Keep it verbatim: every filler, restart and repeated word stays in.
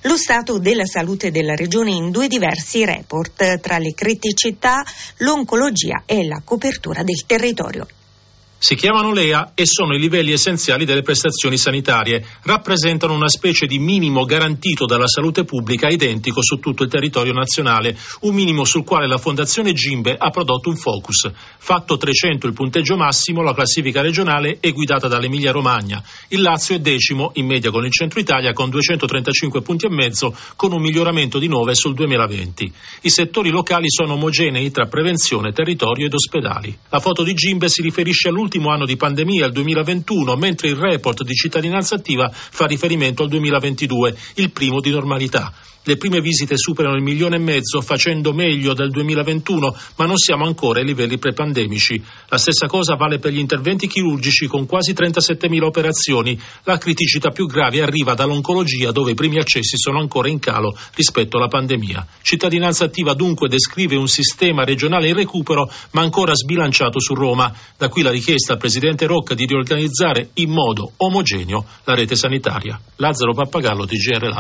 lo stato della salute della regione in due diversi report, tra le criticità, l'oncologia e la copertura del territorio. Si chiamano L E A e sono i livelli essenziali delle prestazioni sanitarie. Rappresentano una specie di minimo garantito dalla salute pubblica identico su tutto il territorio nazionale, un minimo sul quale la Fondazione Gimbe ha prodotto un focus. Fatto trecento il punteggio massimo, la classifica regionale è guidata dall'Emilia Romagna. Il Lazio è decimo, in media con il Centro Italia, con duecentotrentacinque punti e mezzo, con un miglioramento di nove sul duemilaventi. I settori locali sono omogenei tra prevenzione, territorio ed ospedali. La foto di Gimbe si riferisce all'ultimo anno di pandemia, il duemilaventuno, mentre il report di cittadinanza attiva fa riferimento al duemilaventidue, il primo di normalità. Le prime visite superano il milione e mezzo, facendo meglio del duemilaventuno, ma non siamo ancora ai livelli prepandemici. La stessa cosa vale per gli interventi chirurgici, con quasi trentasettemila operazioni. La criticità più grave arriva dall'oncologia, dove i primi accessi sono ancora in calo rispetto alla pandemia. Cittadinanza attiva dunque descrive un sistema regionale in recupero, ma ancora sbilanciato su Roma. Da qui la richiesta al presidente Rocca di riorganizzare in modo omogeneo la rete sanitaria. Lazzaro Pappagallo, T G R Lazio.